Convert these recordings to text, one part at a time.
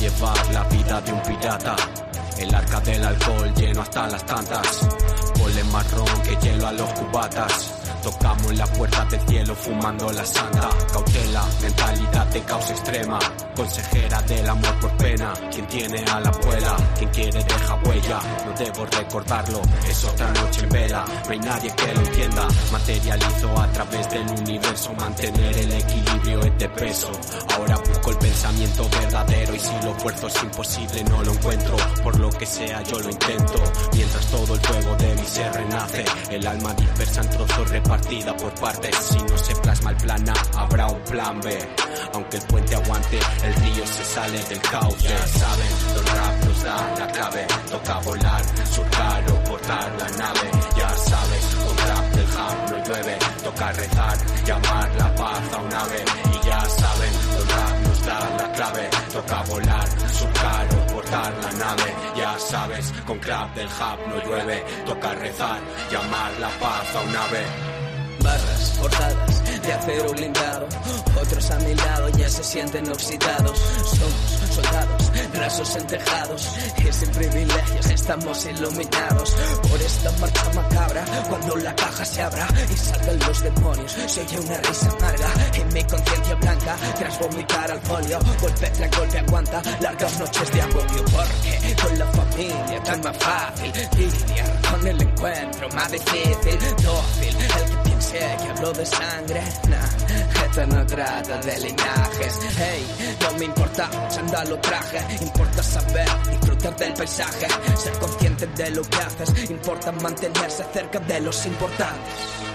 llevar la vida de un pirata. El arca del alcohol lleno hasta las tantas. Ponle marrón que hielo a los cubatas. Tocamos la puerta del cielo fumando la santa. Cautela, mentalidad de caos extrema. Consejera del amor por pena. Quien tiene a la abuela, quien quiere deja huella. No debo recordarlo, es otra noche en vela. No hay nadie que lo entienda. Materializo a través del universo. Mantener el equilibrio es de peso. Ahora busco el pensamiento verdadero. Y si lo esfuerzo es imposible, no lo encuentro. Por lo que sea yo lo intento. Mientras todo el fuego de mi ser renace. El alma dispersa en trozos partida por partes. Si no se plasma el plan A, habrá un plan B. Aunque el puente aguante, el río se sale del cauce. Ya saben, los rap nos da la clave. Toca volar, surcar o portar la nave. Ya sabes, con rap del hub no llueve. Toca rezar, llamar la paz a un ave. Y ya saben, los rap nos da la clave. Toca volar, surcar o portar la nave. Ya sabes, con crap del hub no llueve. Toca rezar, llamar la paz a un ave. Barras forjadas de acero blindado. Otros a mi lado ya se sienten oxidados. Somos soldados, rasos en tejados. Y sin privilegios estamos iluminados por esta marcha macabra. Cuando la caja se abra y salgan los demonios, se oye una risa amarga en mi conciencia blanca. Tras vomitar al folio, golpe tras golpe aguanta largas noches de agobio. Porque con la familia tan más fácil lidiar con el encuentro más difícil. Dócil, el que piense que hablo de sangre, nah, esto no trata de linajes. Hey, no me importa chándal o traje, importa saber disfrutar del paisaje, ser consciente de lo que haces, importa mantenerse cerca de los importantes.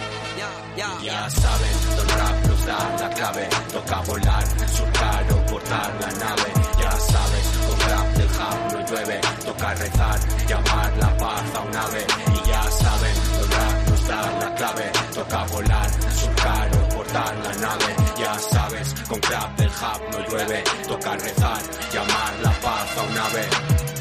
Ya saben, Don Rap nos da la clave. Toca volar, surcar o portar la nave. Ya sabes, con rap del hub no llueve. Toca rezar, llamar la paz a un ave. Y ya saben, Don Rap nos da la clave. Toca volar, surcar o portar la nave. Ya sabes, con crap del hub no llueve. Toca rezar, llamar la paz a un ave.